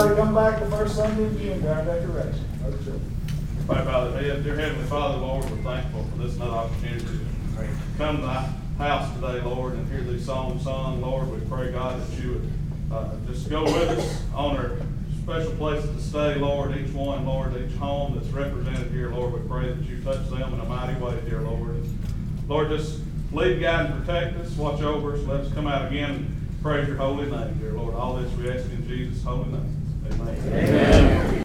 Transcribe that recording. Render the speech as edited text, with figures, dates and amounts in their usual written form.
to come back the first Sunday in June to our decoration. No trouble. Pray, Father, dear Heavenly Father, Lord, we're thankful for this another opportunity to come to thy house today, Lord, and hear these songs sung. Lord, we pray, God, that you would just go with us on our special places to stay, Lord, each one, Lord, each home that's represented here, Lord, we pray that you touch them in a mighty way, dear Lord. And Lord, just lead, guide, and protect us, watch over us, let us come out again and praise your holy name, dear Lord. All this we ask in Jesus' holy name. Amen. Amen.